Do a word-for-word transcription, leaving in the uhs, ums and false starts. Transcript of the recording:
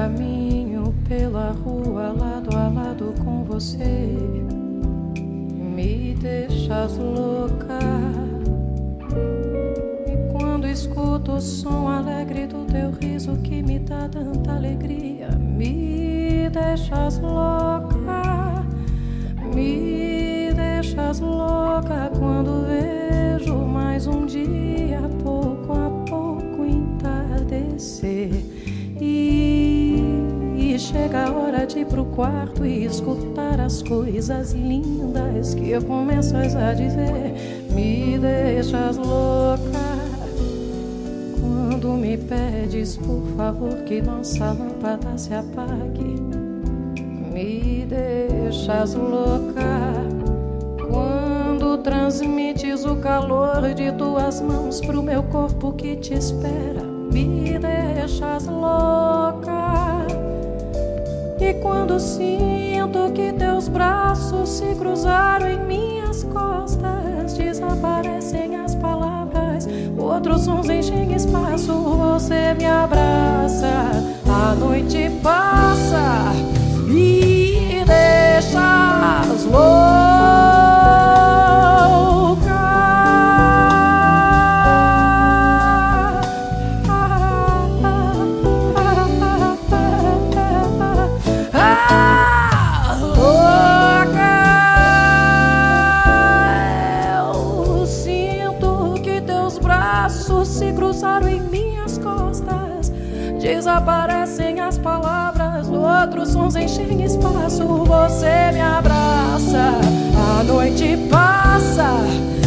caminho pela rua lado a lado com você, me deixas louca. E quando escuto o som alegre do teu riso que me dá tanta alegria, me deixas louca, me deixas louca. Quando vejo mais um dia, pouco a pouco entardecer, e chega a hora de ir pro quarto e escutar as coisas lindas que eu começo a dizer. Me deixas louca quando me pedes por favor que nossa lâmpada se apague. Me deixas louca quando transmites o calor de tuas mãos pro meu corpo que te espera. Me deixas louca. E quando sinto que teus braços se cruzaram em minhas costas, desaparecem as palavras, outros sons enchem espaço. Você me abraça, a noite passa e deixas louca. Se cruzaram em minhas costas, desaparecem as palavras, outros sons enchem espaço. Você me abraça, a noite passa